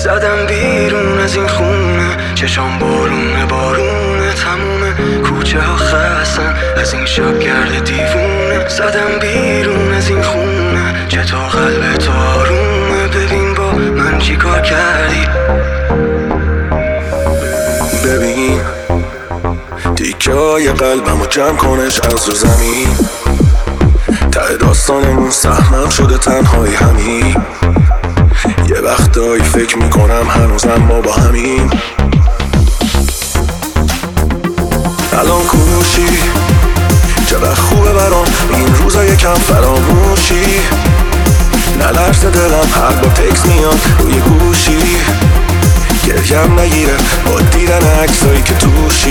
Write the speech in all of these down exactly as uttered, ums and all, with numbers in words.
زدم بیرون از این خونه، چشام بارونه بارونه تمومه، کوچه ها خستن از این شب گرد دیوونه. زدم بیرون از این خونه، چطور قلب تو آرومه، ببین با من چی کار کردی. ببین تیکه های قلبمو جمع کنش از رو زمین، ته داستانمون سهمم شده تنهایی همین. یه وقتایی فکر میکنم هنوزم ما با همین. الان کوشی چقدر خوبه برام این روزا یکم فراموشی، نلرز دلم هر با تکس میاد روی گوشی، گریم نگیره با دیدن عکسایی که توشی.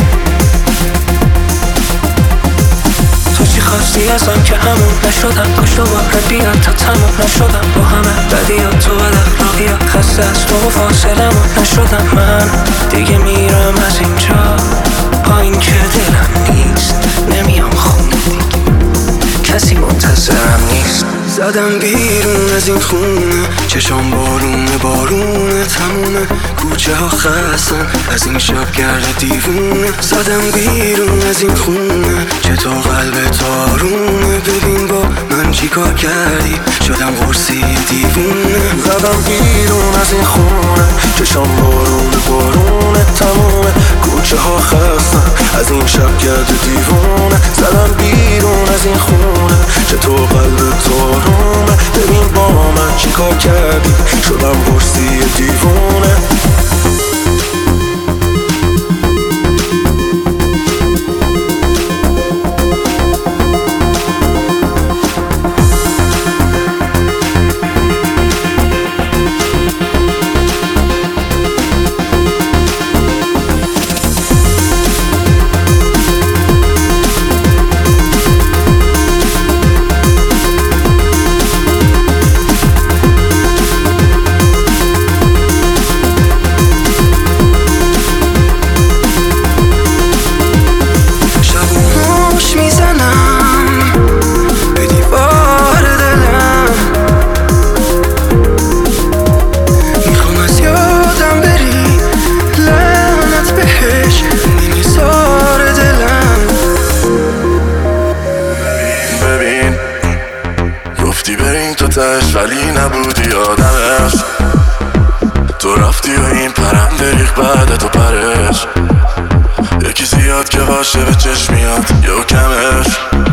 تو چی خواستی ازم که همون نشدم، کاش دوباره بیاد تا تموم نشدم با همه بدیات تو بد اخلاقیات، خسته از تو و فاصلمون نشدم من دیگه، میرم از اینجا پایین که دلم نیست، نمیام خونه دیگه کسی منتظرم نیست. زدم بیرون از این خونه، چشام بارونه بارونه تمومه، کوچه ها خستن از این شب گرد دیوونه. زدم بیرون از این خونه، چطور قلب تو آرومه، ببین با من چی کار کردی، شدم قرصی دیوونه. زدم بیرون از این خونه، چشام بارونه بارونه تمومه، کوچه ها خستن از این شب گرد دیوونه. زدم بیرون از این خونه، چطور قلب تو آرومه، ببین با من چی کار کردی، شدم قرصی دیوونه. ولی نبودی آدمش، تو رفتی و این پرنده ریخ بعد تو پرش، یکی زیاد که باشه به چشم میاد یا کمش.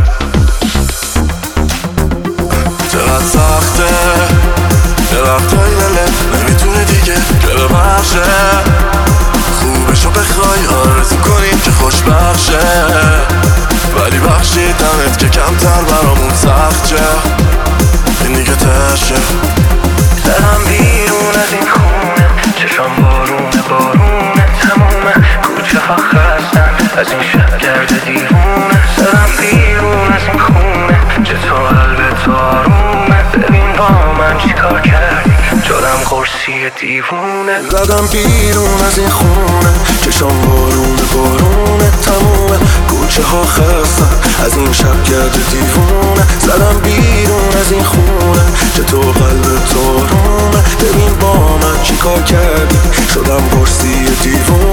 چقدر سخته یه وقتایی دلت نمیتونه دیگه که ببخشه، خوبشو بخوای آرزو کنیم که خوش بخشه، ولی بخشیدمت که کمتر برامون سخت شه، این دیگه تشه. زدم بیرون از این خونه، چشام بارونه بارونه تمومه، کوچه ها خستن از این شب گرد دیوونه. زدم بیرون از این خونه، چطور قلب تو آرومه، ببین با من چی کار کردی، شدم قرصی دیوونه. زدم بیرون از این خونه، چشام بارونه بارونه تمومه، کوچه ها خستن از این شب گرد دیوونه. زدم بیرون از این خونه، چطور قلب تو آرومه، ببین با من چی کار کردی، شدم قرصی دیوونه.